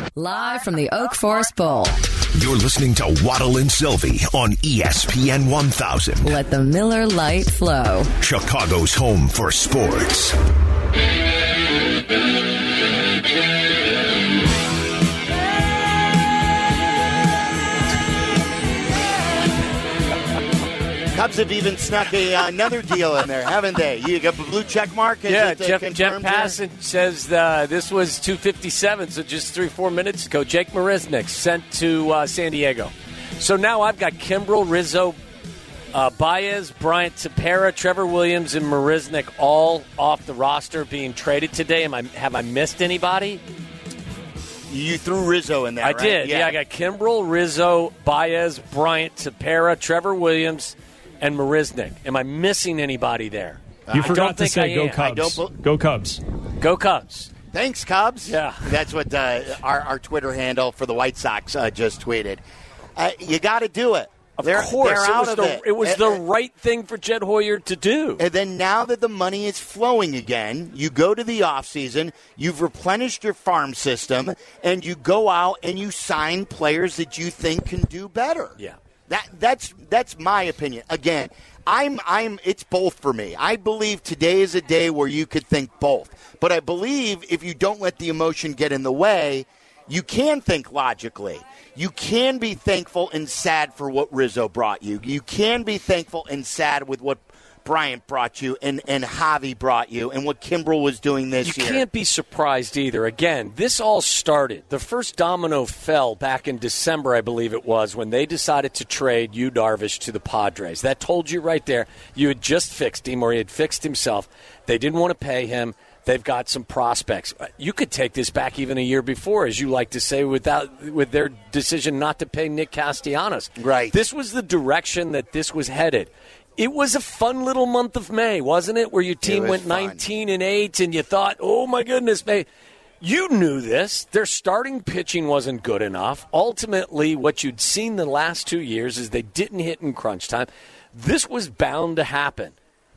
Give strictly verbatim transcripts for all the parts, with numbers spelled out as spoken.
Live from the Oak Forest Bowl. You're listening to Waddle and Sylvie on E S P N one thousand. Let the Miller Lite flow. Chicago's home for sports. Cubs have even snuck a, uh, another deal in there, haven't they? You got the blue check mark? Is yeah, it, uh, Jeff, Jeff Passan says uh, this was two fifty-seven, so just three, four minutes ago. Jake Marisnick sent to uh, San Diego. So now I've got Kimbrel, Rizzo, uh, Baez, Bryant Tepera, Trevor Williams, and Marisnick all off the roster being traded today. Am I Have I missed anybody? You threw Rizzo in there, I right? did. Yeah. yeah, I got Kimbrel, Rizzo, Baez, Bryant Tepera, Trevor Williams, and Marisnick. Am I missing anybody there? You I forgot to say go am. Cubs. Be- go Cubs. Go Cubs. Thanks, Cubs. Yeah. That's what uh, our, our Twitter handle for the White Sox uh, just tweeted. Uh, you got to do it. Of they're, course. They're it out was, of the, it. it was uh, the uh, right thing for Jed Hoyer to do. And then now that the money is flowing again, you go to the offseason, you've replenished your farm system, and you go out and you sign players that you think can do better. Yeah. That that's that's my opinion. Again, I'm I'm it's both for me. I believe today is a day where you could think both. But I believe if you don't let the emotion get in the way, you can think logically. You can be thankful and sad for what Rizzo brought you. You can be thankful and sad with what Bryant brought you and, and Javi brought you and what Kimbrel was doing this you year. You can't be surprised either. Again, this all started. The first domino fell back in December, I believe it was, when they decided to trade Yu Darvish to the Padres. That told you right there you had just fixed him or he had fixed himself. They didn't want to pay him. They've got some prospects. You could take this back even a year before, as you like to say, without with their decision not to pay Nick Castellanos. Right. This was the direction that this was headed. It was a fun little month of May, wasn't it, where your team went fun. nineteen and eight, and you thought, oh, my goodness, May. You knew this. Their starting pitching wasn't good enough. Ultimately, what you'd seen the last two years is they didn't hit in crunch time. This was bound to happen.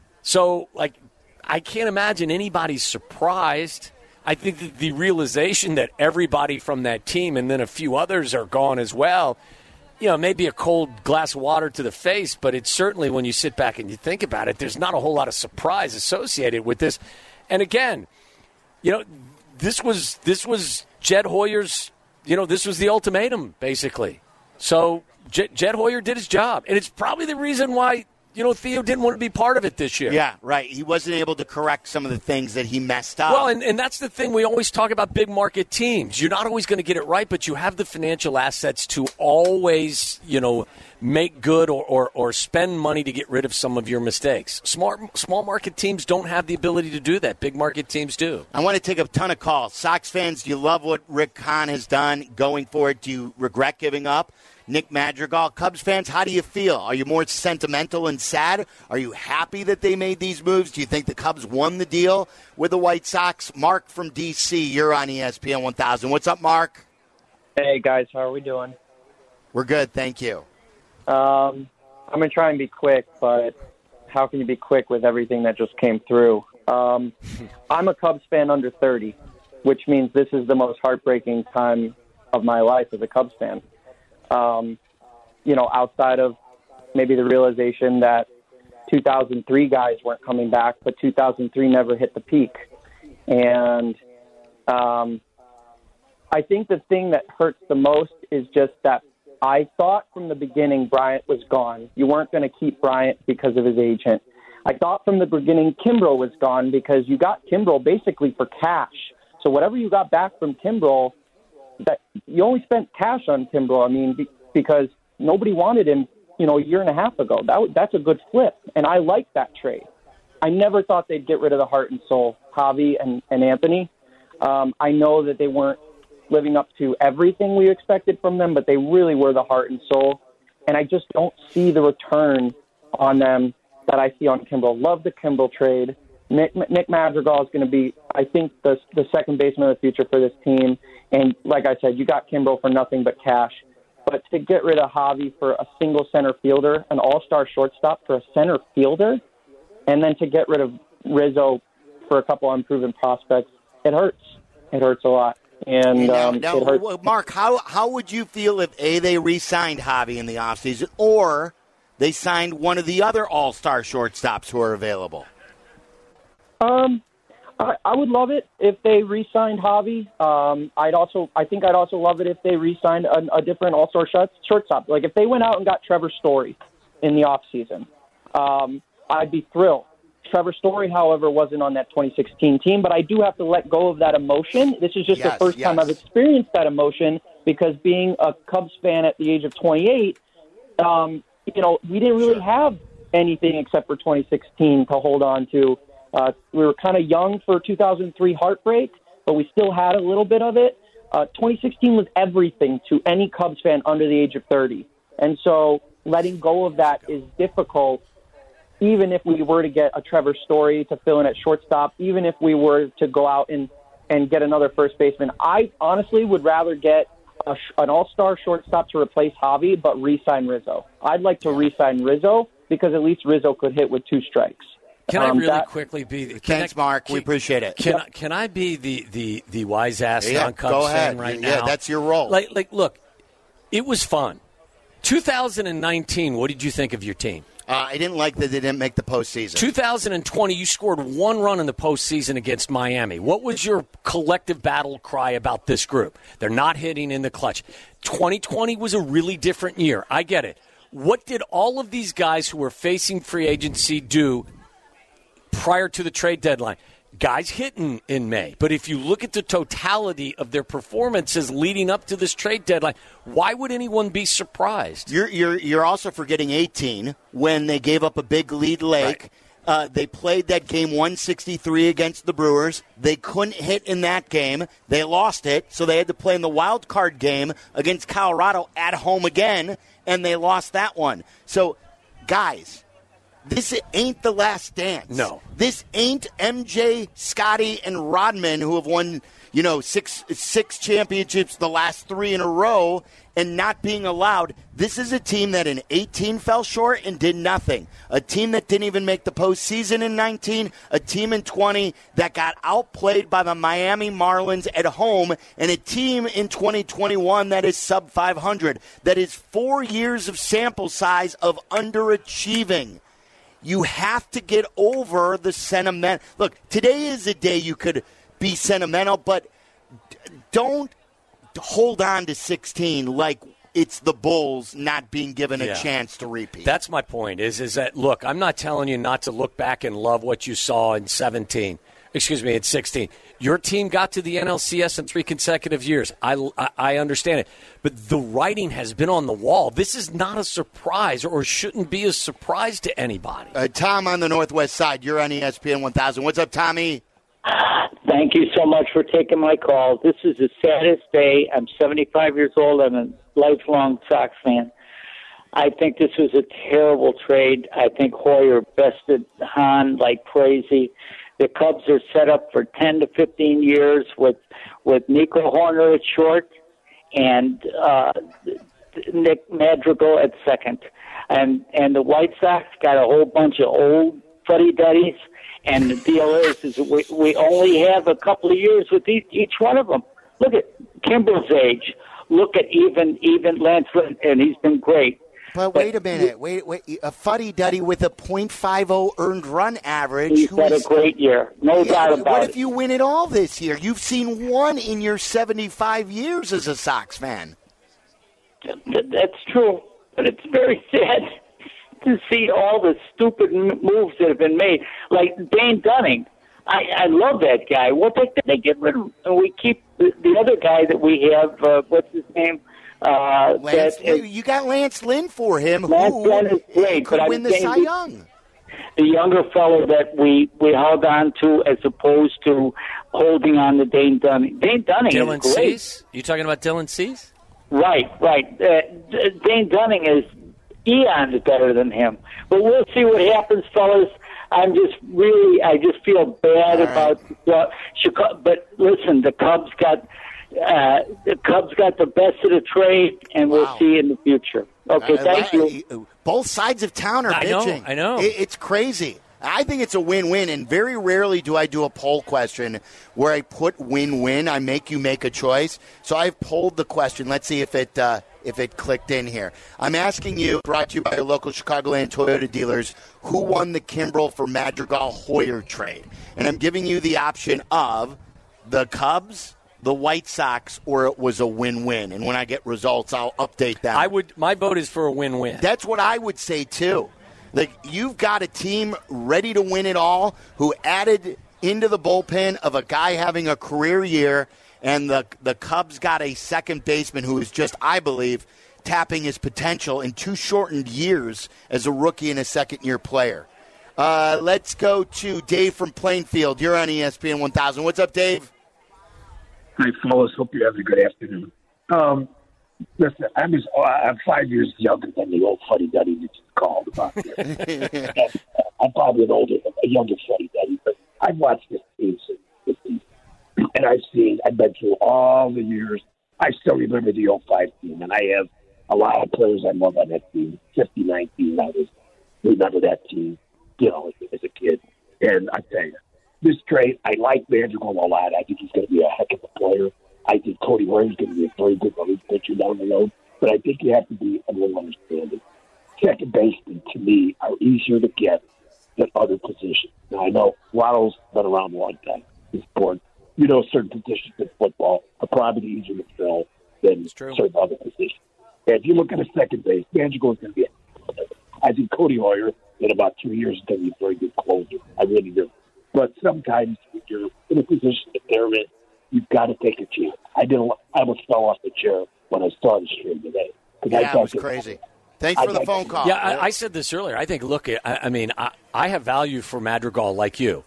So, like, I can't imagine anybody's surprised. I think that the realization that everybody from that team and then a few others are gone as well, you know, maybe a cold glass of water to the face, but it's certainly when you sit back and you think about it, there's not a whole lot of surprise associated with this. And again, you know, this was this was Jed Hoyer's, you know, this was the ultimatum, basically. So J- Jed Hoyer did his job. And it's probably the reason why, you know, Theo didn't want to be part of it this year. Yeah, right. He wasn't able to correct some of the things that he messed up. Well, and, and that's the thing. We always talk about big market teams. You're not always going to get it right, but you have the financial assets to always, you know, make good or, or, or spend money to get rid of some of your mistakes. Smart, small market teams don't have the ability to do that. Big market teams do. I want to take a ton of calls. Sox fans, do you love what Rick Hahn has done going forward? Do you regret giving up? Nick Madrigal. Cubs fans, how do you feel? Are you more sentimental and sad? Are you happy that they made these moves? Do you think the Cubs won the deal with the White Sox? Mark from D C, you're on E S P N one thousand. What's up, Mark? Hey, guys. How are we doing? We're good, thank you. Um, I'm going to try and be quick, but how can you be quick with everything that just came through? Um, I'm a Cubs fan under thirty, which means this is the most heartbreaking time of my life as a Cubs fan. Um, you know, outside of maybe the realization that two thousand three guys weren't coming back, but two thousand three never hit the peak. And um, I think the thing that hurts the most is just that I thought from the beginning Bryant was gone. You weren't going to keep Bryant because of his agent. I thought from the beginning Kimbrel was gone because you got Kimbrel basically for cash. So whatever you got back from Kimbrel, that you only spent cash on Kimbrel. I mean, be, because nobody wanted him, you know, a year and a half ago. That that's a good flip, and I like that trade. I never thought they'd get rid of the heart and soul, Javi and, and Anthony. Um, I know that they weren't living up to everything we expected from them, but they really were the heart and soul, and I just don't see the return on them that I see on Kimbrel. Love the Kimbrel trade. Nick, Nick Madrigal is going to be, I think, the, the second baseman of the future for this team. And like I said, you got Kimbrel for nothing but cash. But to get rid of Javi for a single center fielder, an all-star shortstop for a center fielder, and then to get rid of Rizzo for a couple unproven prospects, it hurts. It hurts a lot. And now, um, now, it hurts. Mark, how how would you feel if A, they re-signed Javi in the offseason, or they signed one of the other all-star shortstops who are available? Um, I, I would love it if they re-signed Javi. Um, I'd also, I think I'd also love it if they re-signed a, a different all-star short, shortstop. Like if they went out and got Trevor Story in the offseason, um, I'd be thrilled. Trevor Story, however, wasn't on that twenty sixteen team, but I do have to let go of that emotion. This is just yes, the first yes. time I've experienced that emotion because being a Cubs fan at the age of twenty-eight, um, you know, we didn't really Sure. have anything except for twenty sixteen to hold on to. Uh, we were kind of young for two thousand three heartbreak, but we still had a little bit of it. Uh, twenty sixteen was everything to any Cubs fan under the age of thirty. And so letting go of that is difficult, even if we were to get a Trevor Story to fill in at shortstop, even if we were to go out and, and get another first baseman. I honestly would rather get a, an all-star shortstop to replace Javi, but re-sign Rizzo. I'd like to re-sign Rizzo because at least Rizzo could hit with two strikes. Can I Um, really that- quickly be? Can Thanks, I, Mark. Can, we appreciate it. Can I, can I be the, the, the wise ass Yeah, non-Cubs go ahead. fan right Yeah, now? that's your role. Like, like, look, it was fun. two thousand nineteen. What did you think of your team? Uh, I didn't like that they didn't make the postseason. two thousand twenty, you scored one run in the postseason against Miami. What was your collective battle cry about this group? They're not hitting in the clutch. twenty twenty was a really different year. I get it. What did all of these guys who were facing free agency do prior to the trade deadline? Guys hitting in May. But if you look at the totality of their performances leading up to this trade deadline, why would anyone be surprised? You're you're you're also forgetting eighteen when they gave up a big lead late. Right. Uh, they played that game one sixty-three against the Brewers. They couldn't hit in that game. They lost it, so they had to play in the wild card game against Colorado at home again, and they lost that one. So, guys, this ain't the last dance. No. This ain't M J, Scotty, and Rodman who have won, you know, six six championships, the last three in a row, and not being allowed. This is a team that in eighteen fell short and did nothing. A team that didn't even make the postseason in nineteen. A team in twenty that got outplayed by the Miami Marlins at home. And a team in twenty twenty-one that is sub five hundred. That is four years of sample size of underachieving. You have to get over the sentiment. Look, today is a day you could be sentimental, but don't hold on to sixteen like it's the Bulls not being given a Yeah. chance to repeat. That's my point, is, is that, look, I'm not telling you not to look back and love what you saw in seventeen. Excuse me, in sixteen. Your team got to the N L C S in three consecutive years. I, I, I understand it. But the writing has been on the wall. This is not a surprise, or shouldn't be a surprise to anybody. Uh, Tom on the Northwest side, you're on E S P N one thousand. What's up, Tommy? Thank you so much for taking my call. This is the saddest day. I'm seventy-five years old. I'm a lifelong Sox fan. I think this was a terrible trade. I think Hoyer bested Hahn like crazy. The Cubs are set up for ten to fifteen years with with Nico Horner at short and uh, Nick Madrigal at second. And and the White Sox got a whole bunch of old fuddy-duddies. And the deal is, is we, we only have a couple of years with each, each one of them. Look at Kimbrel's age. Look at even even Lance Lynn, and he's been great. But wait a minute. Wait, wait. A fuddy-duddy with a point five oh earned run average. He's who had a is- great year. No Yeah, doubt but about what it. if you win it all this year? You've seen one in your seventy-five years as a Sox fan. Th- That's true, but it's very sad to see all the stupid m- moves that have been made. Like Dane Dunning. I, I love that guy. What the did they get rid of? And we keep the, the other guy that we have, uh, what's his name? Uh, Lance, that, you, you got Lance Lynn for him, Lance who Lynn is great, could but I'm win the saying Cy the- Young. the younger fellow that we, we held on to as opposed to holding on to Dane Dunning. Dane Dunning Dylan is great. Cease? You talking about Dylan Cease? Right, right. Uh, D- Dane Dunning is eons better than him. But we'll see what happens, fellas. I'm just really, I just feel bad All about uh, Chicago. But listen, the Cubs got uh, the Cubs got the best of the trade, and we'll Wow. see in the future. Okay, Uh, thank uh, you. Both sides of town are I know, bitching. I know. It, it's crazy. I think it's a win-win, and very rarely do I do a poll question where I put win-win. I make you make a choice. So I've polled the question. Let's see if it uh, if it clicked in here. I'm asking you, brought to you by your local Chicagoland Toyota dealers, who won the Kimbrel for Madrigal Hoyer trade? And I'm giving you the option of the Cubs, the White Sox, or it was a win-win. And when I get results, I'll update that. I would. My vote is for a win-win. That's what I would say, too. Like, you've got a team ready to win it all who added into the bullpen of a guy having a career year, and the the Cubs got a second baseman who is just, I believe, tapping his potential in two shortened years as a rookie and a second-year player. Uh, let's go to Dave from Plainfield. You're on E S P N one thousand. What's up, Dave? Hi, fellas. Hope you're having a good afternoon. Um, listen, I'm just, I'm five years younger than the old fuddy-duddy that you called about this. and, uh, I'm probably an older, a younger fuddy-duddy, but I've watched this team since the fifties, and I've seen, I've been through all the years. I still remember the oh five team, and I have a lot of players I love on that team. fifty nineteen, I was remember that team, you know, as a kid. And I tell you, this trade, I like Madrigal a lot. I think he's going to be a heck of a player. I think Cody Warren's going to be a very good relief pitcher down the road. But I think you have to be a little understanding. Second basemen, to me, are easier to get than other positions. Now, I know Waddle's been around a long time in sport. You know, certain positions in football are probably easier to fill than certain other positions. And if you look at a second base, Madrigal is going to be a I think Cody Hoyer, in about two years, is going to be a very good closer. I really do. But sometimes when you're in a position that they're in, you've got to take a chance. I did. I almost fell off the chair when I saw the stream today. Yeah, it was crazy. Thanks for the phone call. Yeah, I, I said this earlier. I think, look, I, I mean, I, I have value for Madrigal like you.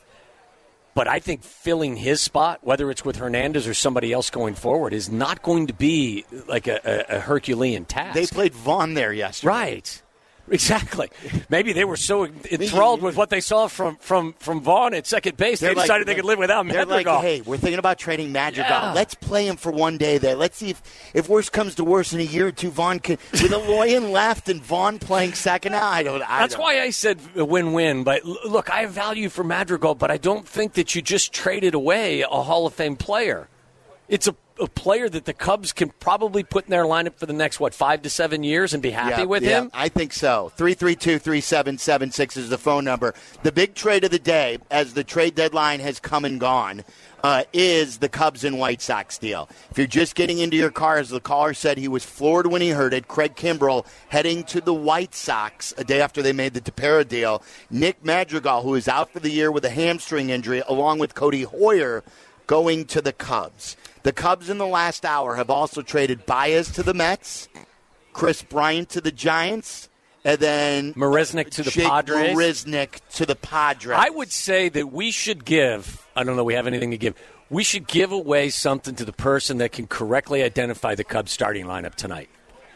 But I think filling his spot, whether it's with Hernandez or somebody else going forward, is not going to be like a, a, a Herculean task. They played Vaughn there yesterday. Right. Exactly. Maybe they were so enthralled with what they saw from, from, from Vaughn at second base, they decided like, they could live without Madrigal. They're like, hey, we're thinking about trading Madrigal. Yeah. Let's play him for one day there. Let's see if, if worse comes to worse in a year or two, Vaughn can, with Aloyan left and Vaughn playing second. I don't. I That's don't. why I said a win-win. But look, I have value for Madrigal, but I don't think that you just traded away a Hall of Fame player. It's a, a player that the Cubs can probably put in their lineup for the next, what, five to seven years and be happy yeah, with yeah, him? I think so. three three two, three seven seven six is the phone number. The big trade of the day, as the trade deadline has come and gone, uh, is the Cubs and White Sox deal. If you're just getting into your car, as the caller said, he was floored when he heard it. Craig Kimbrel heading to the White Sox a day after they made the Tepera deal. Nick Madrigal, who is out for the year with a hamstring injury, along with Cody Hoyer, going to the Cubs. The Cubs in the last hour have also traded Baez to the Mets, Chris Bryant to the Giants, and then Marisnik to the Jake Padres. Marisnik to the Padres. I would say that we should give, I don't know, we have anything to give. We should give away something to the person that can correctly identify the Cubs starting lineup tonight.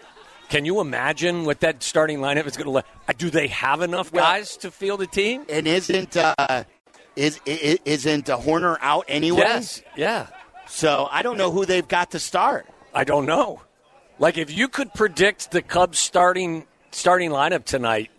Can you imagine what that starting lineup is going to look? Do they have enough guys well, to field a team? And isn't uh, is, is isn't uh, Horner out anyway? Yes, yeah. So I don't know who they've got to start. I don't know. Like, if you could predict the Cubs starting starting lineup tonight,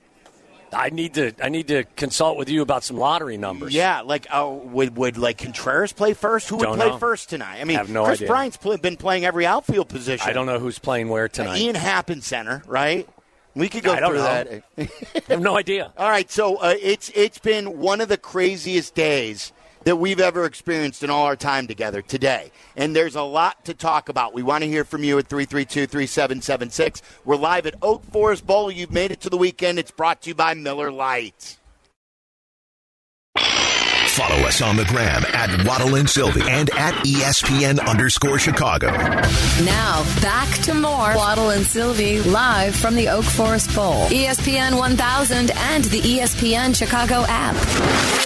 I need to I need to consult with you about some lottery numbers. Yeah, like uh, would would like Contreras play first? Who would don't play know. first tonight? I mean, have no Chris idea. Bryant's play, been playing every outfield position. I don't know who's playing where tonight. Uh, Ian Happen center, right? We could go I don't through know. that. I have no idea. All right, so uh, it's it's been one of the craziest days that we've ever experienced in all our time together today. And there's a lot to talk about. We want to hear from you at three three two, three seven seven six. We're live at Oak Forest Bowl. You've made it to the weekend. It's brought to you by Miller Lite. Follow us on the gram at Waddle and Sylvie and at E S P N underscore Chicago. Now, back to more Waddle and Sylvie live from the Oak Forest Bowl. E S P N one thousand and the E S P N Chicago app.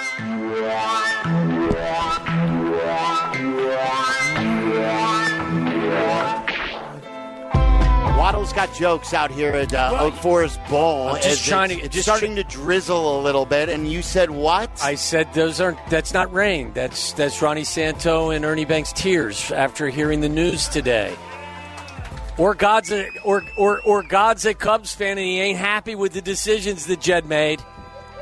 Waddle's got jokes out here at uh, Well, Oak Forest Bowl. I'm just as trying it's, to- it's just starting to drizzle a little bit, and you said what? I said those aren't. That's not rain. That's that's Ronnie Santo and Ernie Banks' tears after hearing the news today. Or God's a or or or God's a Cubs fan and he ain't happy with the decisions that Jed made.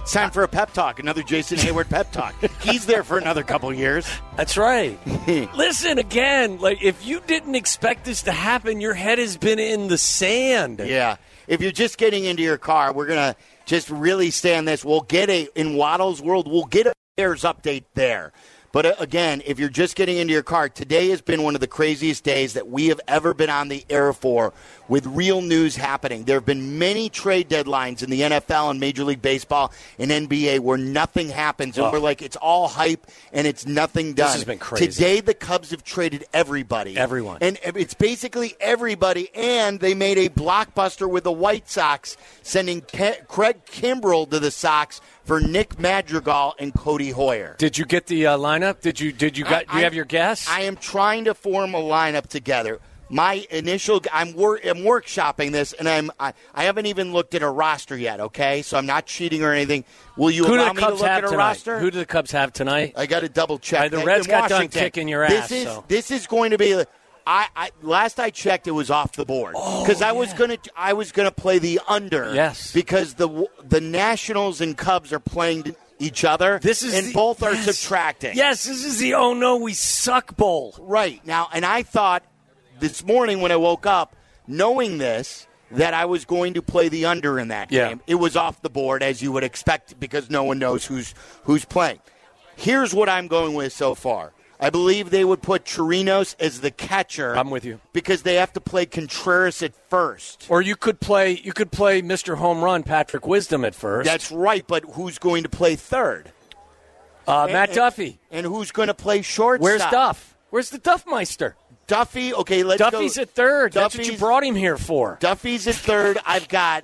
It's time for a pep talk, another Jason Hayward pep talk. He's there for another couple years. That's right. Listen, again, like if you didn't expect this to happen, your head has been in the sand. Yeah. If you're just getting into your car, we're going to just really stay on this. We'll get a, in Waddle's world, we'll get a Bears update there. But uh, again, if you're just getting into your car, today has been one of the craziest days that we have ever been on the air for, with real news happening. There have been many trade deadlines in the N F L and Major League Baseball and N B A where nothing happens. And oh. we're like, it's all hype and it's nothing done. This has been crazy. Today, the Cubs have traded everybody. Everyone. And it's basically everybody. And they made a blockbuster with the White Sox, sending Ke- Craig Kimbrell to the Sox for Nick Madrigal and Cody Hoyer. Did you get the uh, lineup? Did you did you got? I, do you have your guess? I am trying to form a lineup together. My initial, I'm, wor- I'm workshopping this, and I'm I, I haven't even looked at a roster yet. Okay, so I'm not cheating or anything. Will you Who allow do the me Cubs to look have at a tonight? roster? Who do the Cubs have tonight? I got to double check. Uh, the Reds in got Washington. done kicking your this ass. Is, so. This is going to be. I, I last I checked, it was off the board because oh, I was yeah. gonna I was gonna play the under. Yes, because the the Nationals and Cubs are playing each other. This is and the, both are yes. subtracting. Yes, this is the oh no we suck bowl. Right now, and I thought this morning when I woke up, knowing this, that I was going to play the under in that yeah. game. It was off the board, as you would expect, because no one knows who's who's playing. Here's what I'm going with so far. I believe they would put Chirinos as the catcher. I'm with you. Because they have to play Contreras at first. Or you could play you could play Mister Home Run, Patrick Wisdom at first. That's right, but who's going to play third? Uh, and, Matt and, Duffy. And who's going to play shortstop? Where's Duff? Where's the Duffmeister? Duffy, okay, let's Duffy's go. Duffy's at third. Duffy's, That's what you brought him here for. Duffy's at third. I've got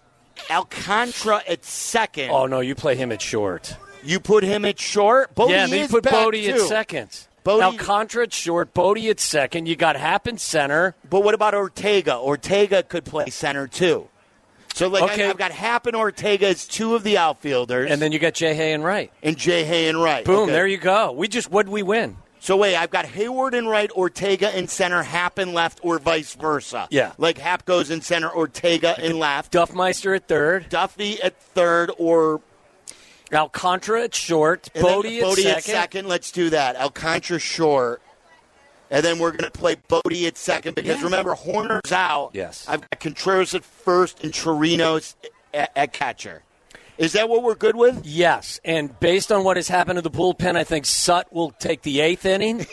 Alcantara at second. Oh, no, you play him at short. You put him at short? Bodie yeah, is you put back Bodie too. at second. Bodie, Alcantara at short, Bodie at second. You got Happ in center. But what about Ortega? Ortega could play center too. So like okay. I, I've got Happ and Ortega as two of the outfielders. And then you got Jay Hay and Wright. And Jay Hay and Wright. Boom, okay. There you go. We just, what'd we win? So wait, I've got Hayward in right, Ortega in center, Happ in left, or vice versa. Yeah. Like Happ goes in center, Ortega in left. Duffmeister at third. Duffy at third, or Alcantara at short. Bodie, at, Bodie second. at second. Let's do that. Alcantara short. And then we're going to play Bodie at second because, yeah. remember, Horner's out. Yes. I've got Contreras at first and Chirinos at, at catcher. Is that what we're good with? Yes. And based on what has happened to the bullpen, I think Sut will take the eighth inning.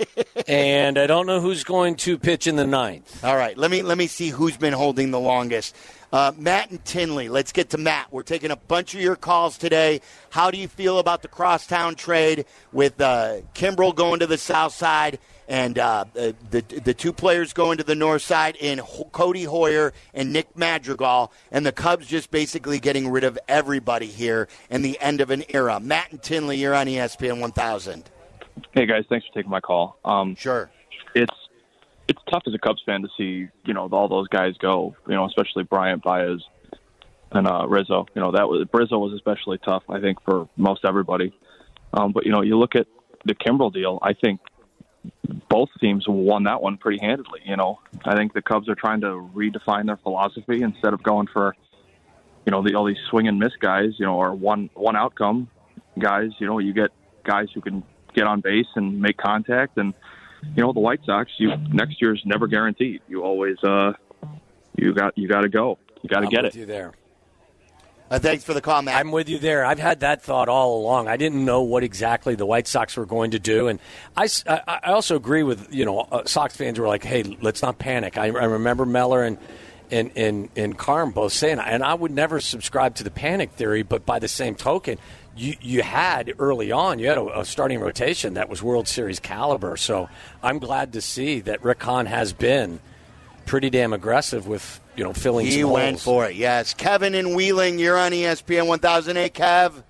And I don't know who's going to pitch in the ninth. All right. Let me let me see who's been holding the longest. Uh, Matt and Tinley. Let's get to Matt. We're taking a bunch of your calls today. How do you feel about the crosstown trade with uh, Kimbrell going to the south side and uh, the, the the two players going to the north side in Ho- Cody Hoyer and Nick Madrigal, and the Cubs just basically getting rid of everybody here and the end of an era? Matt and Tinley, you're on E S P N one thousand. Hey, guys. Thanks for taking my call. Um, sure. It's it's tough as a Cubs fan to see, you know, all those guys go, you know, especially Bryant, Baez, and uh, Rizzo. You know, that was Rizzo was especially tough, I think, for most everybody. Um, but, you know, you look at the Kimbrell deal, I think both teams won that one pretty handedly. You know, I think the Cubs are trying to redefine their philosophy instead of going for, you know, the, all these swing and miss guys, you know, or one, one outcome guys. You know, you get guys who can get on base and make contact. And, you know, the White Sox, you next year's never guaranteed. You always, uh, you got, you got to go. You got to get with it. You there. Uh, thanks for the call, Matt. I'm with you there. I've had that thought all along. I didn't know what exactly the White Sox were going to do. And I, I also agree with, you know, uh, Sox fans who were like, hey, let's not panic. I, I remember Meller and, and, and, and Carm both saying, and I would never subscribe to the panic theory, but by the same token, you, you had early on, you had a, a starting rotation that was World Series caliber. So I'm glad to see that Rick Hahn has been pretty damn aggressive with, you know, filling he some holes. He went for it, yes. Kevin in Wheeling, you're on E S P N one thousand eight, Kev.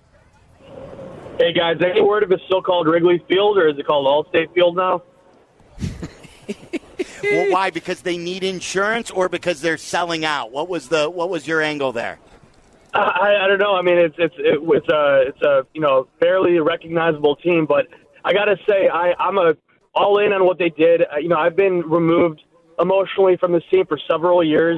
Hey, guys, any word if it's still called Wrigley Field or is it called Allstate Field now? Well, why? Because they need insurance or because they're selling out? What was the what was your angle there? I, I don't know. I mean, it's it's it, it's a it's a you know fairly recognizable team, but I gotta say I I'm a all in on what they did. Uh, you know, I've been removed emotionally from this team for several years,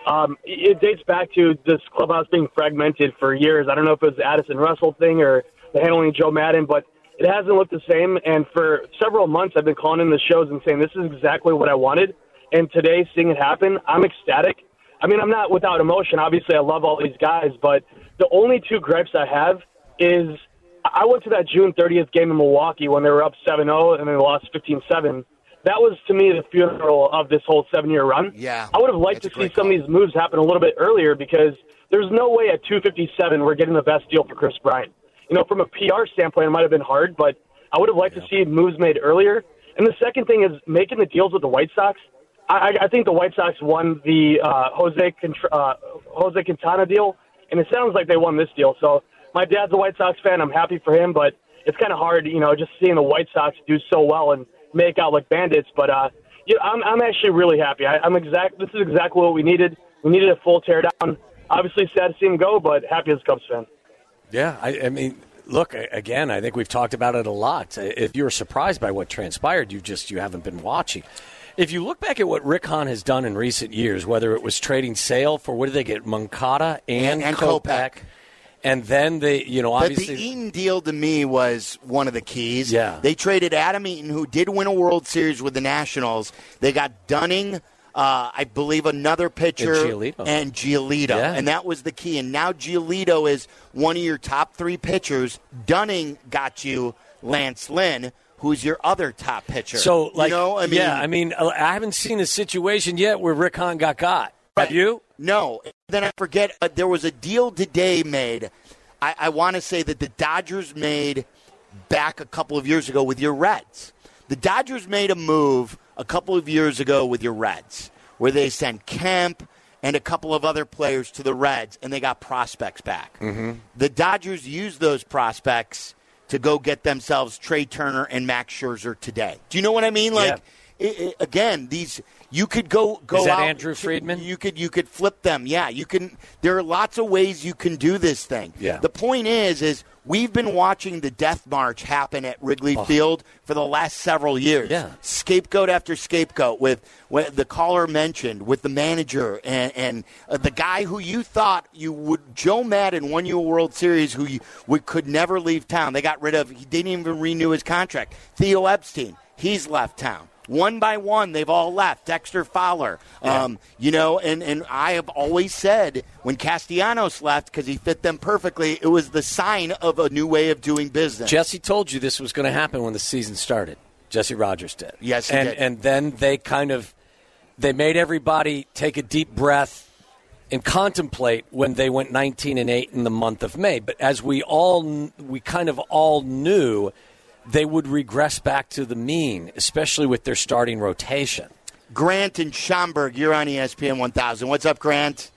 Um, it dates back to this clubhouse being fragmented for years. I don't know if it was the Addison Russell thing or the handling Joe Madden, but it hasn't looked the same. And for several months, I've been calling in the shows and saying this is exactly what I wanted. And today, seeing it happen, I'm ecstatic. I mean, I'm not without emotion. Obviously, I love all these guys, but the only two gripes I have is I went to that June thirtieth game in Milwaukee when they were up seven oh and they lost fifteen seven. That was, to me, the funeral of this whole seven-year run. Yeah, I would have liked to see some of these moves happen a little bit earlier because there's no way at two fifty-seven we're getting the best deal for Chris Bryant. You know, from a P R standpoint, it might have been hard, but I would have liked yeah. to see moves made earlier. And the second thing is making the deals with the White Sox. I, I think the White Sox won the uh, Jose uh, Jose Quintana deal, and it sounds like they won this deal. So my dad's a White Sox fan. I'm happy for him, but it's kind of hard, you know, just seeing the White Sox do so well and make out like bandits. But uh, you know, I'm, I'm actually really happy. I, I'm exact. This is exactly what we needed. We needed a full teardown. Obviously, sad to see him go, but happy as a Cubs fan. Yeah, I, I mean, look, again, I think we've talked about it a lot. If you're surprised by what transpired, you just you haven't been watching. If you look back at what Rick Hahn has done in recent years, whether it was trading Sale for, what did they get, Moncada and, and, and Kopech, Kopech. And then they, you know, obviously. But the Eaton deal to me was one of the keys. Yeah. They traded Adam Eaton, who did win a World Series with the Nationals. They got Dunning, uh, I believe another pitcher. And Giolito. And Giolito. Yeah. And that was the key. And now Giolito is one of your top three pitchers. Dunning got you Lance Lynn, who's your other top pitcher. So, like, you know, I mean, yeah, I mean, I haven't seen a situation yet where Rick Hahn got got. Right. Have you? No. Then I forget, uh, there was a deal today made. I, I want to say that the Dodgers made back a couple of years ago with your Reds. The Dodgers made a move a couple of years ago with your Reds where they sent Kemp and a couple of other players to the Reds, and they got prospects back. Mm-hmm. The Dodgers used those prospects to go get themselves Trey Turner and Max Scherzer today. Do you know what I mean? Like, yeah. it, it, again, these you could go go Is that out. Andrew Friedman? You could you could flip them. Yeah, you can. There are lots of ways you can do this thing. Yeah. The point is, is we've been watching the death march happen at Wrigley oh. Field for the last several years. Yeah. Scapegoat after scapegoat with, with the caller mentioned, with the manager and, and uh, the guy who you thought you would, Joe Madden won you a World Series who you would, could never leave town. They got rid of, he didn't even renew his contract. Theo Epstein, he's left town. One by one, they've all left. Dexter Fowler, yeah. um, you know, and, and I have always said when Castellanos left, because he fit them perfectly, it was the sign of a new way of doing business. Jesse told you this was going to happen when the season started. Jesse Rogers did. Yes, he and, did. And then they kind of, they made everybody take a deep breath and contemplate when they went nineteen and eight in the month of May. But as we all, we kind of all knew, they would regress back to the mean, especially with their starting rotation. Grant in Schaumburg, you're on E S P N one thousand. What's up, Grant?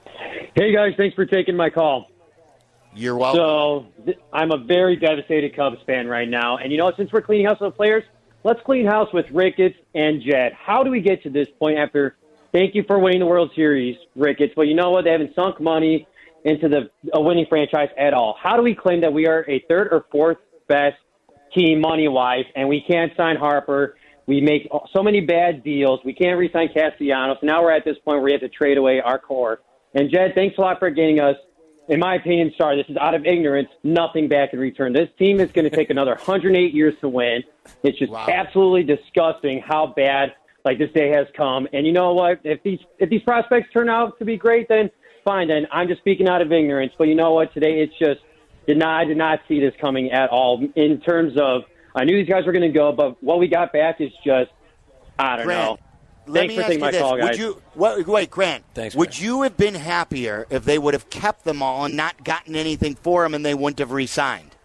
Hey, guys. Thanks for taking my call. You're welcome. So th- I'm a very devastated Cubs fan right now. And, you know, since we're cleaning house with players, let's clean house with Ricketts and Jed. How do we get to this point after thank you for winning the World Series, Ricketts, but you know what? They haven't sunk money into the a winning franchise at all. How do we claim that we are a third or fourth best team money-wise, and we can't sign Harper? We make so many bad deals. We can't re-sign Castellanos. Now we're at this point where we have to trade away our core. And, Jed, thanks a lot for getting us, in my opinion, started. This is out of ignorance, nothing back in return. This team is going to take another one hundred eight years to win. It's just wow. absolutely disgusting how bad like this day has come. And you know what? If these if these prospects turn out to be great, then fine. Then I'm just speaking out of ignorance. But you know what? Today it's just did not I did not see this coming at all. In terms of I knew these guys were going to go, but what we got back is just I don't Grant, know. Let Thanks me for ask taking you my this. call, guys. Would you wait, wait Grant? Thanks, would Grant. you have been happier if they would have kept them all and not gotten anything for them, and they wouldn't have re-signed?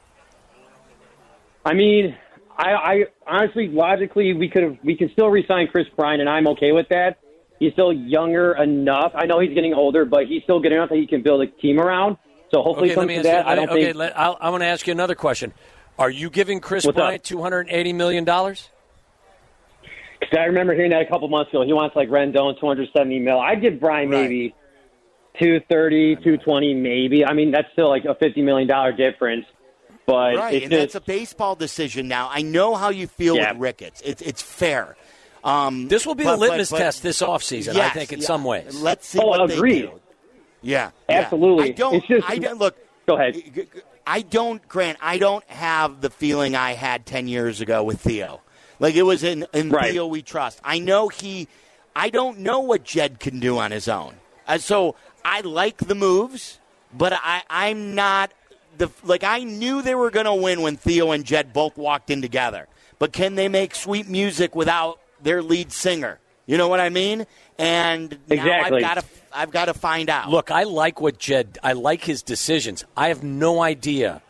I mean, I, I honestly, logically, we could have we could still re-sign Chris Bryant, and I'm okay with that. He's still younger enough. I know he's getting older, but he's still good enough that he can build a team around. So hopefully, okay, comes let me to ask that. you, I don't okay, think. let, I'll, I want to ask you another question. Are you giving Chris What's Bryant up? two hundred eighty million dollars? Because I remember hearing that a couple months ago. He wants like Rendon, two hundred seventy mil. I'd give Bryant Right. maybe two thirty, two twenty, maybe. I mean, that's still like a fifty million dollars difference. But Right, it's and just, that's a baseball decision now. I know how you feel Yeah. with Ricketts. It's it's fair. Um, this will be but, the litmus but, but, test this offseason, yes, I think, in yeah. some ways. Let's see Oh, what agreed. they do. Yeah, Absolutely. Yeah. I don't. It's just, I don't look. Go ahead. I don't, Grant. I don't have the feeling I had ten years ago with Theo. Like it was in, in right. Theo we trust. I know he. I don't know what Jed can do on his own. Uh, so I like the moves, but I, I'm not the like. I knew they were going to win when Theo and Jed both walked in together. But can they make sweet music without their lead singer? You know what I mean? And now exactly. I've got to. I've got to find out. Look, I like what Jed, I like his decisions. I have no idea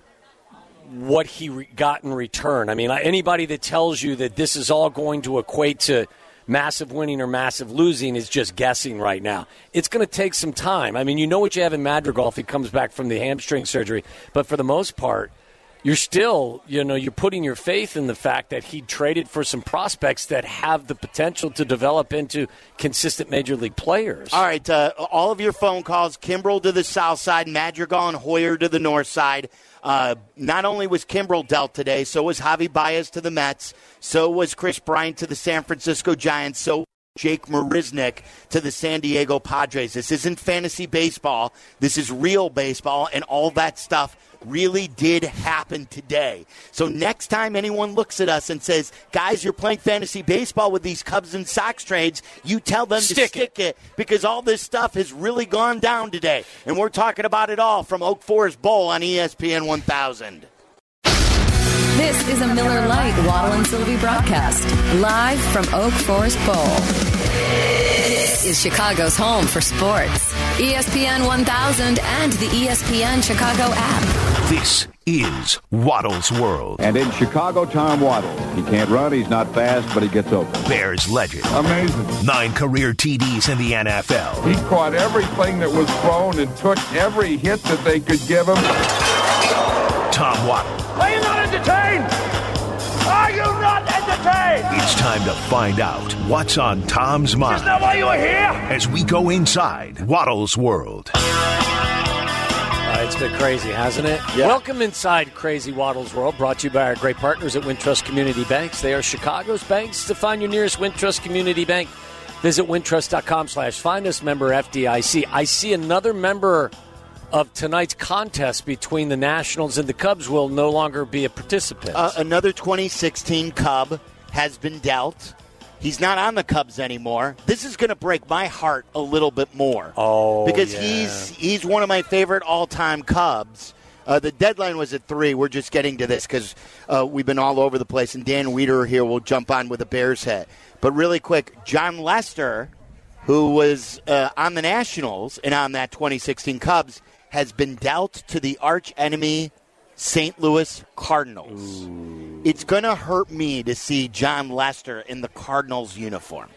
what he re- got in return. I mean, anybody that tells you that this is all going to equate to massive winning or massive losing is just guessing right now. It's going to take some time. I mean, you know what you have in Madrigal if he comes back from the hamstring surgery. But for the most part, you're still, you know, you're putting your faith in the fact that he traded for some prospects that have the potential to develop into consistent major league players. All right, uh, all of your phone calls, Kimbrel to the south side, Madrigal and Hoyer to the north side. Uh, not only was Kimbrel dealt today, so was Javi Baez to the Mets, so was Chris Bryant to the San Francisco Giants, so Jake Marisnick to the San Diego Padres. This isn't fantasy baseball. This is real baseball, and all that stuff really did happen today. So next time anyone looks at us and says, guys, you're playing fantasy baseball with these Cubs and Sox trades, you tell them stick to stick it. it because all this stuff has really gone down today. And we're talking about it all from Oak Forest Bowl on E S P N one thousand. This is a Miller Lite Waddle and Sylvie broadcast, live from Oak Forest Bowl. This is Chicago's home for sports. E S P N one thousand and the E S P N Chicago app. This is Waddle's World. And in Chicago, Tom Waddle. He can't run, he's not fast, but he gets open. Bears legend. Amazing. Nine career T Ds in the N F L. He caught everything that was thrown and took every hit that they could give him. Tom Waddle. Are you not entertained? Are you not entertained? It's time to find out what's on Tom's mind. Isn't that why you were here? As we go inside Waddle's World. Uh, it's been crazy, hasn't it? Yeah. Welcome inside Crazy Waddle's World, brought to you by our great partners at Wintrust Community Banks. They are Chicago's banks. To find your nearest Wintrust Community Bank, visit wintrust.com slash find us, member F D I C. I see another member of tonight's contest between the Nationals and the Cubs will no longer be a participant. Uh, another twenty sixteen Cub has been dealt. He's not on the Cubs anymore. This is going to break my heart a little bit more. Oh, because yeah. he's he's one of my favorite all-time Cubs. Uh, the deadline was at three. We're just getting to this because uh, we've been all over the place, and Dan Wiederer here will jump on with a Bears hit. But really quick, John Lester, who was uh, on the Nationals and on that twenty sixteen Cubs, has been dealt to the arch enemy Saint Louis Cardinals. Ooh. It's going to hurt me to see John Lester in the Cardinals uniform.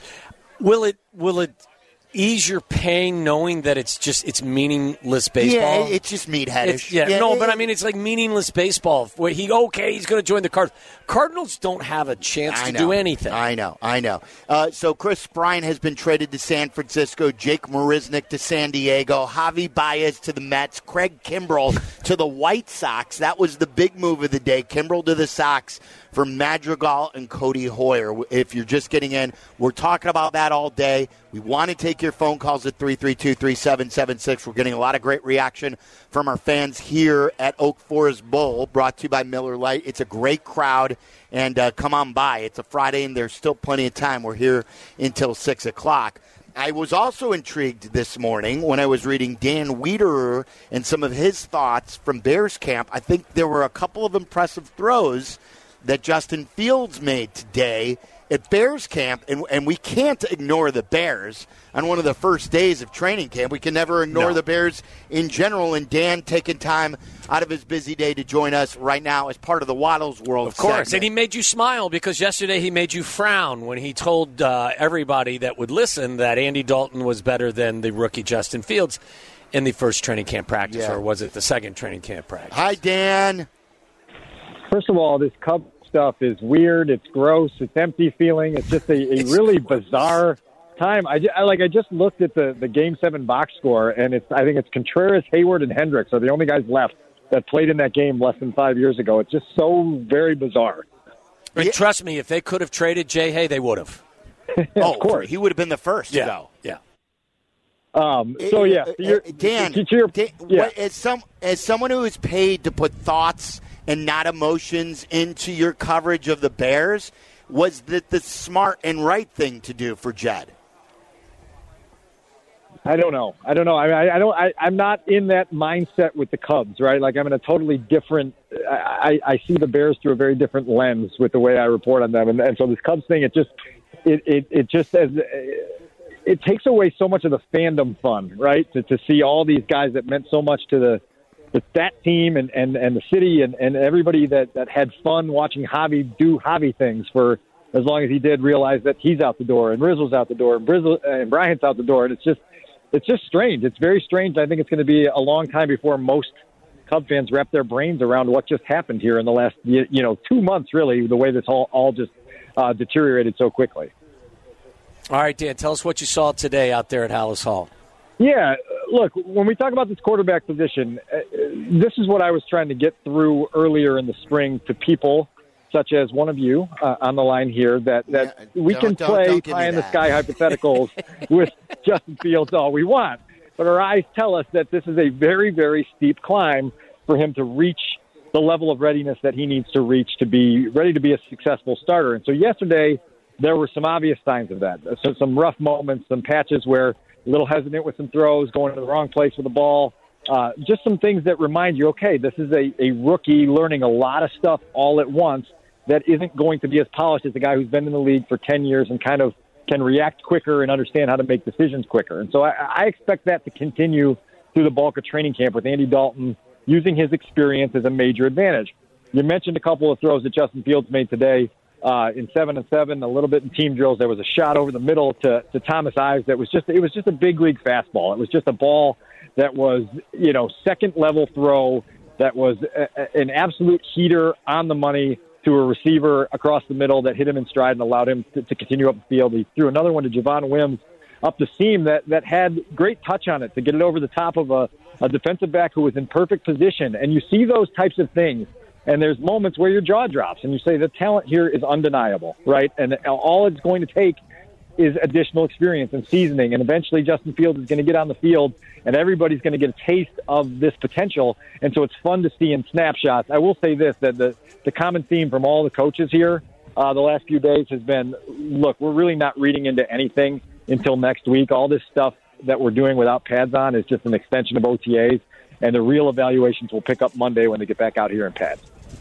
Will it will it ease your pain knowing that it's just it's meaningless baseball? Yeah, it's just meatheadish. It's, yeah, yeah, no, it, but I mean it's like meaningless baseball. Where he okay, he's going to join the Cardinals. Cardinals don't have a chance I to know, do anything. I know, I know. Uh, so Chris Bryant has been traded to San Francisco, Jake Marisnick to San Diego, Javi Baez to the Mets, Craig Kimbrel to the White Sox. That was the big move of the day. Kimbrel to the Sox for Madrigal and Cody Hoyer. If you're just getting in, we're talking about that all day. We want to take your phone calls at three three two, three seven seven six. We're getting a lot of great reaction from our fans here at Oak Forest Bowl, brought to you by Miller Lite. It's a great crowd, and uh, come on by. It's a Friday, and there's still plenty of time. We're here until six o'clock. I was also intrigued this morning when I was reading Dan Wiederer and some of his thoughts from Bears camp. I think there were a couple of impressive throws that Justin Fields made today at Bears camp, and, and we can't ignore the Bears on one of the first days of training camp. We can never ignore no. the Bears in general, and Dan taking time out of his busy day to join us right now as part of the Waddle's World Of course, segment. and he made you smile because yesterday he made you frown when he told uh, everybody that would listen that Andy Dalton was better than the rookie Justin Fields in the first training camp practice, Yeah. or was it the second training camp practice? Hi, Dan. First of all, this Cub stuff is weird. It's gross. It's empty feeling. It's just a, a It's really gross. bizarre time. I, I like. I just looked at the, the Game Seven box score, and it's. I think it's Contreras, Hayward, and Hendricks are the only guys left that played in that game less than five years ago. It's just so very bizarre. But trust me, if they could have traded Jay Hay, they would have. Oh, of course. He would have been the first yeah. to go. Yeah. Um, so, yeah. So uh, Dan, to your, Dan yeah. what, as, some, as someone who is paid to put thoughts and not emotions into your coverage of the Bears, was that the smart and right thing to do for Jed? I don't know. I don't know. I, I, I don't. I, I'm not in that mindset with the Cubs, right? Like I'm in a totally different. I, I see the Bears through a very different lens with the way I report on them, and, and so this Cubs thing, it just, it, it, it just as it takes away so much of the fandom fun, right? To to see all these guys that meant so much to the, the that team and, and, and the city and, and everybody that, that had fun watching Javi do Javi things for as long as he did, realize that he's out the door and Rizzo's out the door and Brizzle, and Bryant's out the door, and it's just. It's just strange. It's very strange. I think it's going to be a long time before most Cub fans wrap their brains around what just happened here in the last, you know, two months, really, the way this all, all just uh, deteriorated so quickly. All right, Dan, tell us what you saw today out there at Hallis Hall. Yeah, look, when we talk about this quarterback position, uh, this is what I was trying to get through earlier in the spring to people such as one of you uh, on the line here, that, that yeah, we can don't, play don't pie-in-the-sky hypotheticals with Justin Fields all we want. But our eyes tell us that this is a very, very steep climb for him to reach the level of readiness that he needs to reach to be ready to be a successful starter. And so yesterday, there were some obvious signs of that. So some rough moments, some patches where a little hesitant with some throws, going to the wrong place with the ball. Uh, just some things that remind you, okay, this is a, a rookie learning a lot of stuff all at once that isn't going to be as polished as the guy who's been in the league for ten years and kind of can react quicker and understand how to make decisions quicker. And so I, I expect that to continue through the bulk of training camp with Andy Dalton using his experience as a major advantage. You mentioned a couple of throws that Justin Fields made today uh, in seven and seven, a little bit in team drills. There was a shot over the middle to, to Thomas Ives that was just, it was just a big league fastball. It was just a ball that was, you know, second level throw that was a, a, an absolute heater on the money to a receiver across the middle that hit him in stride and allowed him to, to continue up the field. He threw another one to Javon Wims up the seam that, that had great touch on it to get it over the top of a, a defensive back who was in perfect position. And you see those types of things, and there's moments where your jaw drops, and you say the talent here is undeniable, right? And all it's going to take is additional experience and seasoning, and eventually Justin Fields is going to get on the field, and everybody's going to get a taste of this potential. And so it's fun to see in snapshots. I will say this, that the, the common theme from all the coaches here uh, the last few days has been, look, we're really not reading into anything until next week. All this stuff that we're doing without pads on is just an extension of O T As, and the real evaluations will pick up Monday when they get back out here in pads.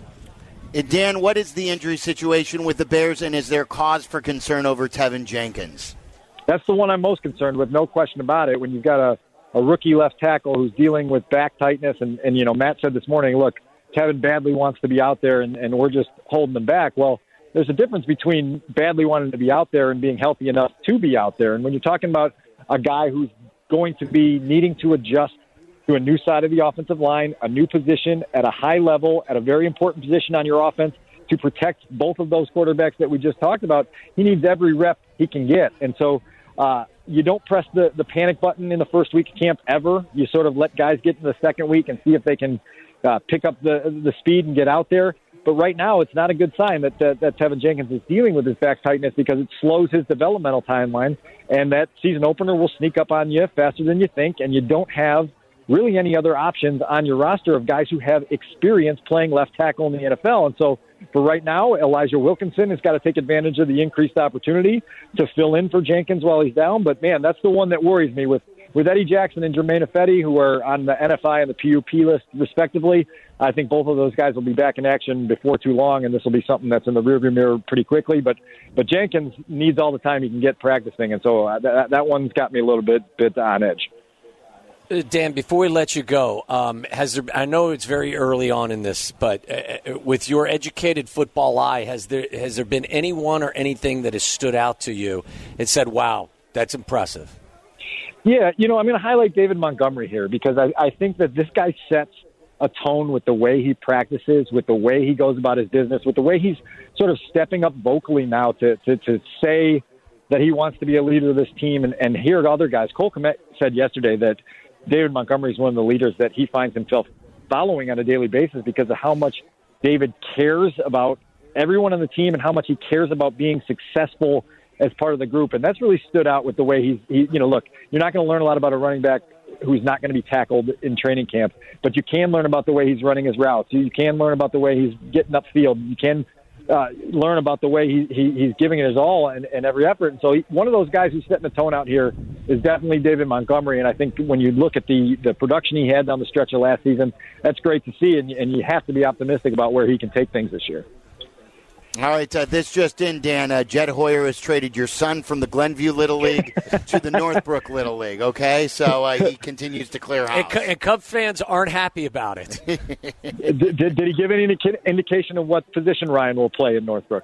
Dan, what is the injury situation with the Bears, and is there cause for concern over Tevin Jenkins? That's the one I'm most concerned with, no question about it. When you've got a, a rookie left tackle who's dealing with back tightness, and, and, you know, Matt said this morning, look, Tevin badly wants to be out there, and, and we're just holding them back. Well, there's a difference between badly wanting to be out there and being healthy enough to be out there. And when you're talking about a guy who's going to be needing to adjust to a new side of the offensive line, a new position at a high level, at a very important position on your offense to protect both of those quarterbacks that we just talked about, he needs every rep he can get. And so uh, you don't press the, the panic button in the first week of camp ever. You sort of let guys get in the second week and see if they can uh, pick up the the speed and get out there. But right now, it's not a good sign that, that, that Tevin Jenkins is dealing with his back tightness, because it slows his developmental timeline, and that season opener will sneak up on you faster than you think, and you don't have really any other options on your roster of guys who have experience playing left tackle in the N F L. And so for right now, Elijah Wilkinson has got to take advantage of the increased opportunity to fill in for Jenkins while he's down. But, man, that's the one that worries me with, with Eddie Jackson and Jermaine Ifedi, who are on the N F I and the P U P list, respectively. I think both of those guys will be back in action before too long, and this will be something that's in the rearview mirror pretty quickly. But but Jenkins needs all the time he can get practicing, and so uh, that, that one's got me a little bit, bit on edge. Dan, before we let you go, um, has there? I know it's very early on in this, but uh, with your educated football eye, has there has there been anyone or anything that has stood out to you and said, "Wow, that's impressive"? Yeah, you know, I'm going to highlight David Montgomery here, because I, I think that this guy sets a tone with the way he practices, with the way he goes about his business, with the way he's sort of stepping up vocally now to to, to say that he wants to be a leader of this team, and, and hear other guys. Cole Kmet said yesterday that David Montgomery is one of the leaders that he finds himself following on a daily basis because of how much David cares about everyone on the team and how much he cares about being successful as part of the group. And that's really stood out with the way he's, he, you know, look, you're not going to learn a lot about a running back who's not going to be tackled in training camp, but you can learn about the way he's running his routes. You can learn about the way he's getting upfield. You can uh, learn about the way he, he he's giving it his all and, and every effort. And so he, one of those guys who's setting the tone out here is definitely David Montgomery. And I think when you look at the, the production he had down the stretch of last season, that's great to see. And, and you have to be optimistic about where he can take things this year. All right, uh, this just in, Dan. Uh, Jed Hoyer has traded your son from the Glenview Little League to the Northbrook Little League, okay? So uh, he continues to clear house. And, and Cub fans aren't happy about it. did, did, did he give any indication of what position Ryan will play in Northbrook?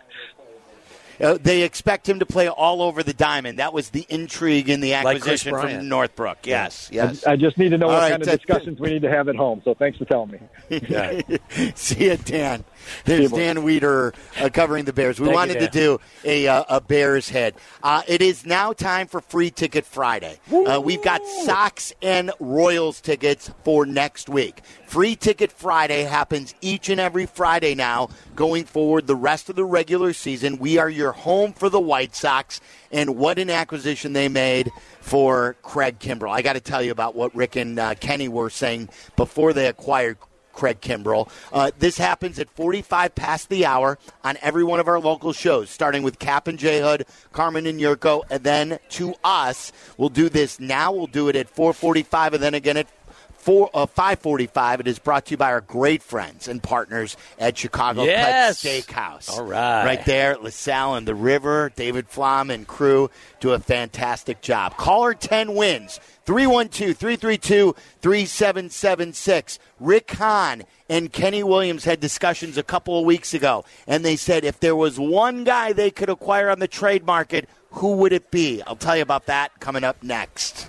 Uh, they expect him to play all over the diamond. That was the intrigue in the acquisition like from Northbrook. Yes, yes. I, I just need to know all what right, kind of uh, discussions we need to have at home, so thanks for telling me. Yeah. See you, Dan. There's Dan Weeder uh, covering the Bears. We Thank wanted you, to do a, uh, a Bears head. Uh, it is now time for Free Ticket Friday. Uh, we've got Sox and Royals tickets for next week. Free Ticket Friday happens each and every Friday now going forward the rest of the regular season. We are your home for the White Sox, and what an acquisition they made for Craig Kimbrell. I got to tell you about what Rick and uh, Kenny were saying before they acquired Craig Kimbrell. Uh, this happens at forty-five past the hour on every one of our local shows, starting with Cap and J Hood, Carmen and Yurko, and then to us. We'll do this now. We'll do it at four forty-five and then again at Four, uh, five forty-five. It is brought to you by our great friends and partners at Chicago yes. Cut Steakhouse. All right. Right there at LaSalle and the River. David Flom and crew do a fantastic job. Caller ten wins. three one two, three three two, three seven seven six. Rick Hahn and Kenny Williams had discussions a couple of weeks ago, and they said if there was one guy they could acquire on the trade market, who would it be? I'll tell you about that coming up next.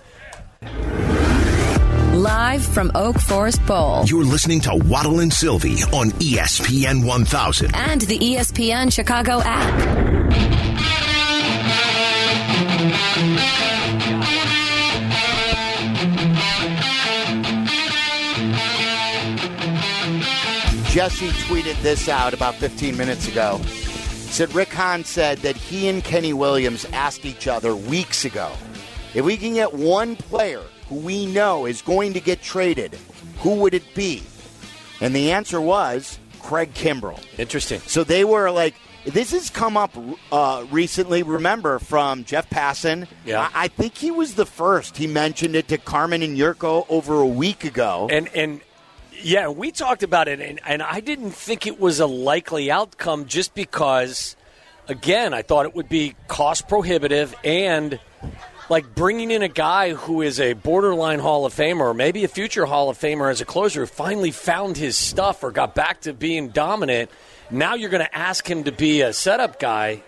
Live from Oak Forest Bowl. You're listening to Waddle and Sylvie on E S P N one thousand. And the E S P N Chicago app. Jesse tweeted this out about fifteen minutes ago. He said Rick Hahn said that he and Kenny Williams asked each other weeks ago, if we can get one player who we know is going to get traded, who would it be? And the answer was Craig Kimbrell. Interesting. So they were like, this has come up uh, recently, remember, from Jeff Passan. Yeah. I-, I think he was the first. He mentioned it to Carmen and Yurko over a week ago. And, and yeah, we talked about it, and, and I didn't think it was a likely outcome just because, again, I thought it would be cost prohibitive and like bringing in a guy who is a borderline Hall of Famer or maybe a future Hall of Famer as a closer who finally found his stuff or got back to being dominant. Now you're going to ask him to be a setup guy.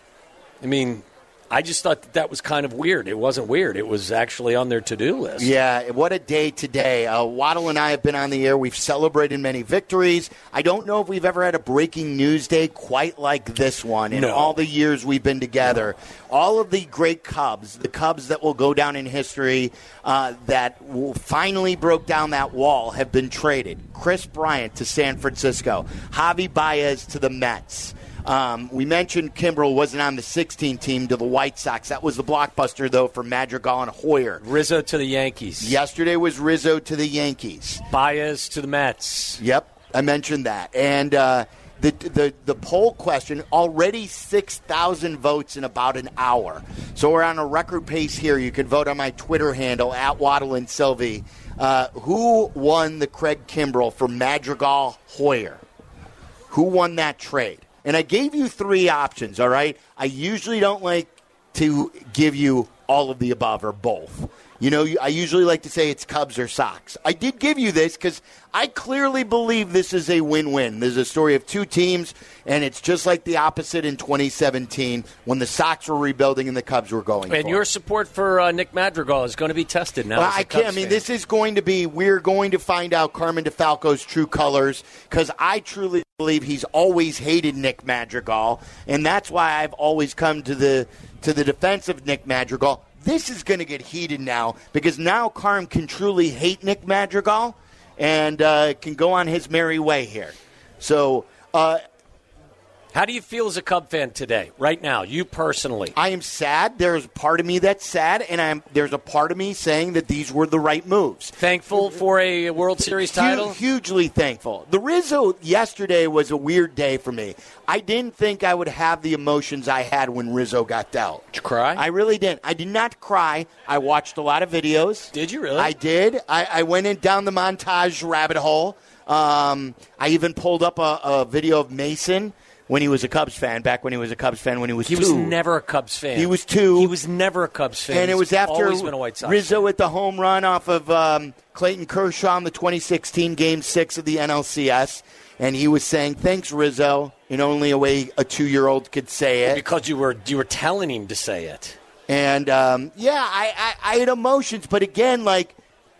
I mean, I just thought that, that was kind of weird. It wasn't weird. It was actually on their to-do list. Yeah, what a day today. Uh, Waddle and I have been on the air. We've celebrated many victories. I don't know if we've ever had a breaking news day quite like this one in No. all the years we've been together. All of the great Cubs, the Cubs that will go down in history, uh, that will finally broke down that wall, have been traded. Chris Bryant to San Francisco. Javi Baez to the Mets. Um, we mentioned Kimbrell wasn't on the sixteen team to the White Sox. That was the blockbuster, though, for Madrigal and Hoyer. Rizzo to the Yankees. Yesterday was Rizzo to the Yankees. Baez to the Mets. Yep, I mentioned that. And uh, the, the the poll question, already six thousand votes in about an hour. So we're on a record pace here. You can vote on my Twitter handle, at Waddle and Sylvie. Uh, who won the Craig Kimbrell for Madrigal Hoyer? Who won that trade? And I gave you three options, all right? I usually don't like to give you all of the above or both. You know, I usually like to say it's Cubs or Sox. I did give you this because I clearly believe this is a win-win. There's a story of two teams, and it's just like the opposite in twenty seventeen when the Sox were rebuilding and the Cubs were going And for your it. support for uh, Nick Madrigal is going to be tested now. Well, as a I can't. I Cubs mean, fan. this is going to be. We're going to find out Carmen DeFalco's true colors because I truly believe he's always hated Nick Madrigal, and that's why I've always come to the to the defense of Nick Madrigal. This is going to get heated now because now Carm can truly hate Nick Madrigal and uh, can go on his merry way here. So uh, How do you feel as a Cub fan today, right now, you personally? I am sad. There's a part of me that's sad, and I'm there's a part of me saying that these were the right moves. Thankful for a World Series title? Hugely thankful. The Rizzo yesterday was a weird day for me. I didn't think I would have the emotions I had when Rizzo got dealt. Did you cry? I really didn't. I did not cry. I watched a lot of videos. Did you really? I did. I, I went in down the montage rabbit hole. Um, I even pulled up a, a video of Mason when he was a Cubs fan, back when he was a Cubs fan, when he was he two. He was never a Cubs fan. He was two. He was never a Cubs fan. And it was He's after always been a White Sox Rizzo fan. at the home run off of um, Clayton Kershaw in the twenty sixteen Game six of the N L C S. And he was saying, thanks, Rizzo, in only a way a two-year-old could say it. Because you were you were telling him to say it. And, um, yeah, I, I, I had emotions. But, again, like,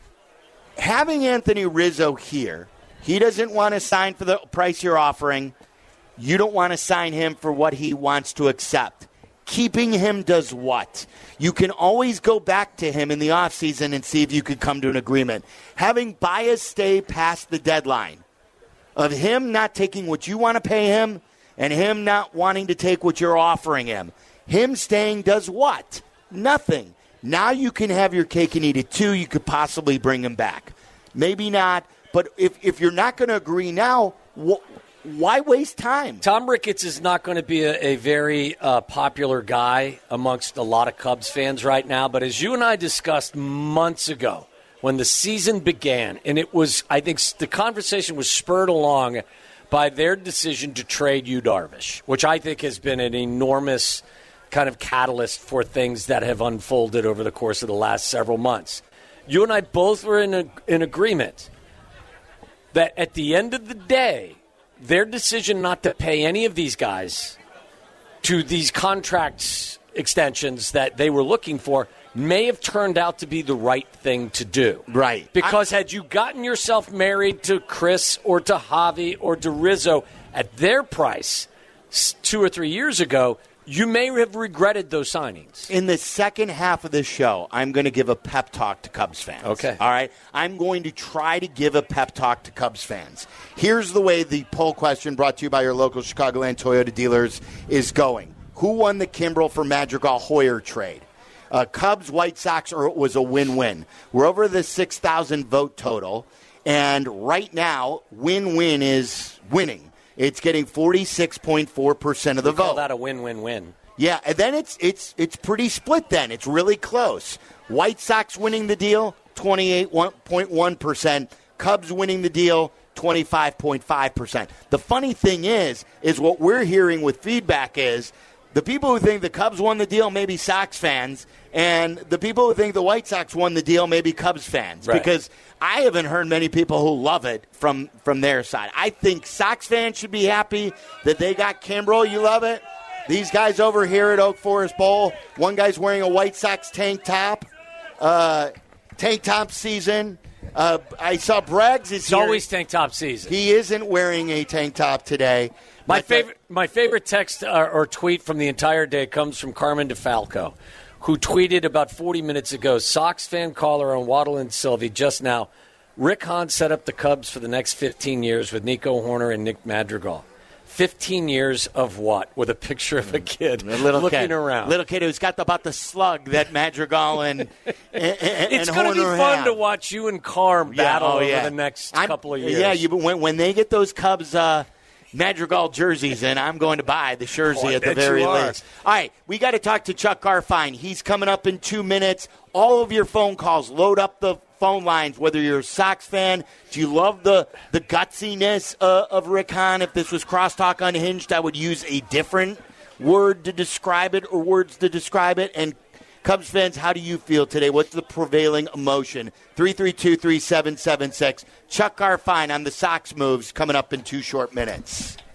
having Anthony Rizzo here, he doesn't want to sign for the price you're offering. You don't want to sign him for what he wants to accept. Keeping him does what? You can always go back to him in the offseason and see if you could come to an agreement. Having Baez stay past the deadline of him not taking what you want to pay him and him not wanting to take what you're offering him. Him staying does what? Nothing. Now you can have your cake and eat it too. You could possibly bring him back. Maybe not, but if, if you're not going to agree now, wh- why waste time? Tom Ricketts is not going to be a, a very uh, popular guy amongst a lot of Cubs fans right now, but as you and I discussed months ago when the season began, and it was, I think the conversation was spurred along by their decision to trade Yu Darvish, which I think has been an enormous kind of catalyst for things that have unfolded over the course of the last several months. You and I both were in, a, in agreement that at the end of the day, their decision not to pay any of these guys to these contract extensions that they were looking for may have turned out to be the right thing to do. Right. Because I, had you gotten yourself married to Chris or to Javi or to Rizzo at their price two or three years ago, you may have regretted those signings. In the second half of this show, I'm going to give a pep talk to Cubs fans. Okay. All right? I'm going to try to give a pep talk to Cubs fans. Here's the way the poll question brought to you by your local Chicagoland Toyota dealers is going. Who won the Kimbrel for Madrigal Hoyer trade? Uh, Cubs, White Sox, or it was a win-win? We're over the six thousand vote total, and right now, win-win is winning. It's getting forty-six point four percent of the we vote. Call that a win-win-win. Yeah, and then it's it's it's pretty split then. It's really close. White Sox winning the deal, twenty-eight point one percent. Cubs winning the deal, twenty-five point five percent. The funny thing is, is what we're hearing with feedback is the people who think the Cubs won the deal may be Sox fans, and the people who think the White Sox won the deal may be Cubs fans. Right. Because I haven't heard many people who love it from, from their side. I think Sox fans should be happy that they got Kimbrel. You love it? These guys over here at Oak Forest Bowl, one guy's wearing a White Sox tank top. Uh, tank top season. Uh, I saw Braggs is It's here. always tank top season. He isn't wearing a tank top today. My But, uh, favorite, my favorite text or, or tweet from the entire day comes from Carmen DeFalco, who tweeted about forty minutes ago, Sox fan caller on Waddle and Sylvie just now, Rick Hahn set up the Cubs for the next fifteen years with Nico Horner and Nick Madrigal. fifteen years of what? With a picture of a kid a little looking kid, around. Little kid who's got about the slug that Madrigal and, and, and It's going to be Horner fun have. to watch you and Carm Yeah, battle oh, yeah. over the next I'm- couple of years. Yeah, you, when, when they get those Cubs uh, Madrigal jerseys in, I'm going to buy the jersey Oh, I at the bet very you are. least. All right, we got to talk to Chuck Garfien. He's coming up in two minutes. All of your phone calls, load up the phone lines, whether you're a Sox fan. Do you love the, the gutsiness uh, of Rick Hahn? If this was Crosstalk Unhinged, I would use a different word to describe it or words to describe it. And Cubs fans, how do you feel today? What's the prevailing emotion? three three two, three seven seven six. Chuck Garfien on the Sox moves coming up in two short minutes.